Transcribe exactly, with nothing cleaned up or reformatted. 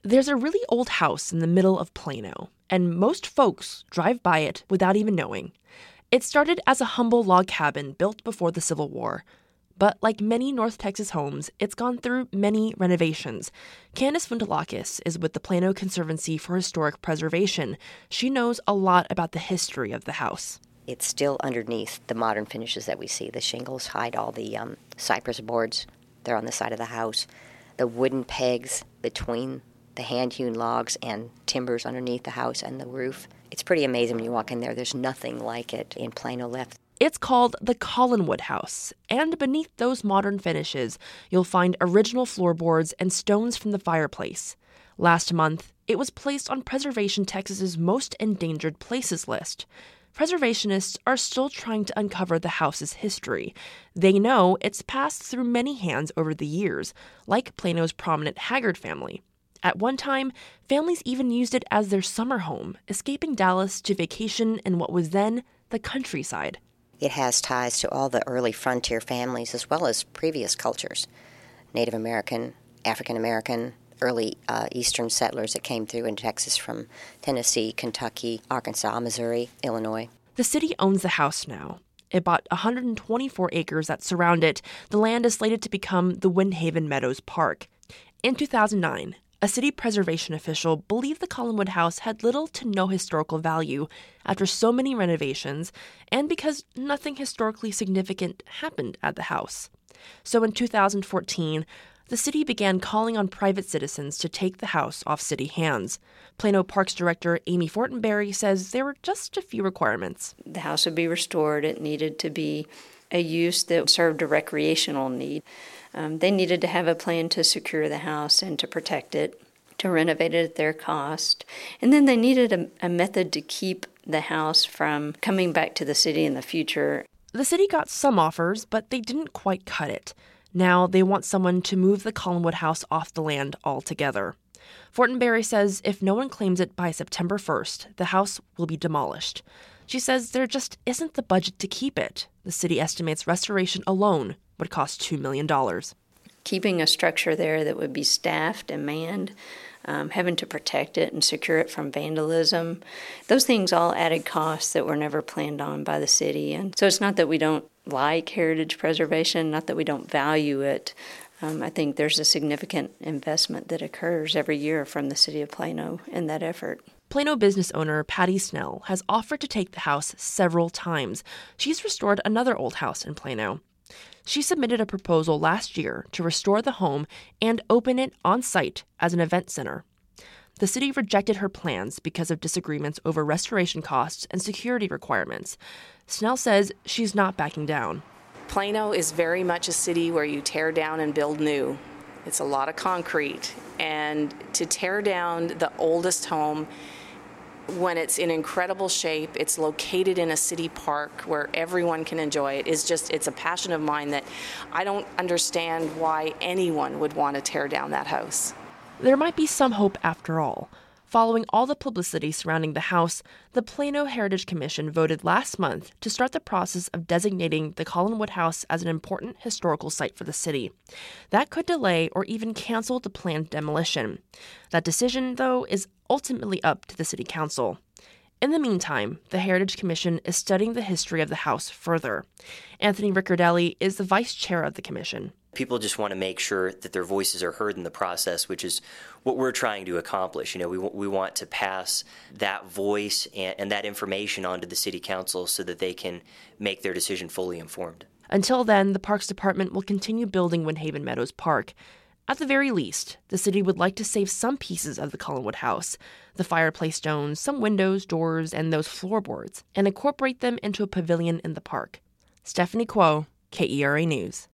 There's a really old house in the middle of Plano, and most folks drive by it without even knowing. It started as a humble log cabin built before the Civil War. But like many North Texas homes, it's gone through many renovations. Candace Funtalakis is with the Plano Conservancy for Historic Preservation. She knows a lot about the history of the house. It's still underneath the modern finishes that we see. The shingles hide all the um, cypress boards. They're on the side of the house. The wooden pegs between the hand-hewn logs and timbers underneath the house and the roof. It's pretty amazing when you walk in there. There's nothing like it in Plano left. It's called the Collinwood House, and beneath those modern finishes, you'll find original floorboards and stones from the fireplace. Last month, it was placed on Preservation Texas's Most Endangered Places list. Preservationists are still trying to uncover the house's history. They know it's passed through many hands over the years, like Plano's prominent Haggard family. At one time, families even used it as their summer home, escaping Dallas to vacation in what was then the countryside. It has ties to all the early frontier families as well as previous cultures. Native American, African American, early uh, Eastern settlers that came through in Texas from Tennessee, Kentucky, Arkansas, Missouri, Illinois. The city owns the house now. It bought one hundred twenty-four acres that surround it. The land is slated to become the Windhaven Meadows Park. In two thousand nine, a city preservation official believed the Collinwood House had little to no historical value after so many renovations and because nothing historically significant happened at the house. So in two thousand fourteen, the city began calling on private citizens to take the house off city hands. Plano Parks Director Amy Fortenberry says there were just a few requirements. The house would be restored. It needed to be a use that served a recreational need. Um, they needed to have a plan to secure the house and to protect it, to renovate it at their cost. And then they needed a, a method to keep the house from coming back to the city in the future. The city got some offers, but they didn't quite cut it. Now they want someone to move the Collinwood House off the land altogether. Fortenberry says if no one claims it by September first, the house will be demolished. She says there just isn't the budget to keep it. The city estimates restoration alone would cost two million dollars. Keeping a structure there that would be staffed and manned, um, having to protect it and secure it from vandalism, those things all added costs that were never planned on by the city. And so it's not that we don't like heritage preservation, not that we don't value it. Um, I think there's a significant investment that occurs every year from the city of Plano in that effort. Plano business owner Patty Snell has offered to take the house several times. She's restored another old house in Plano. She submitted a proposal last year to restore the home and open it on site as an event center. The city rejected her plans because of disagreements over restoration costs and security requirements. Snell says she's not backing down. Plano is very much a city where you tear down and build new. It's a lot of concrete. And to tear down the oldest home when it's in incredible shape, it's located in a city park where everyone can enjoy it, is just, it's a passion of mine that I don't understand why anyone would want to tear down that house. There might be some hope after all. Following all the publicity surrounding the house, the Plano Heritage Commission voted last month to start the process of designating the Collinwood House as an important historical site for the city. That could delay or even cancel the planned demolition. That decision, though, is ultimately up to the city council. In the meantime, the Heritage Commission is studying the history of the house further. Anthony Riccardelli is the vice chair of the commission. People just want to make sure that their voices are heard in the process, which is what we're trying to accomplish. You know, we we want to pass that voice and, and that information on to the city council so that they can make their decision fully informed. Until then, the Parks Department will continue building Windhaven Meadows Park. At the very least, the city would like to save some pieces of the Collinwood House, the fireplace stones, some windows, doors, and those floorboards, and incorporate them into a pavilion in the park. Stephanie Kuo, K E R A News.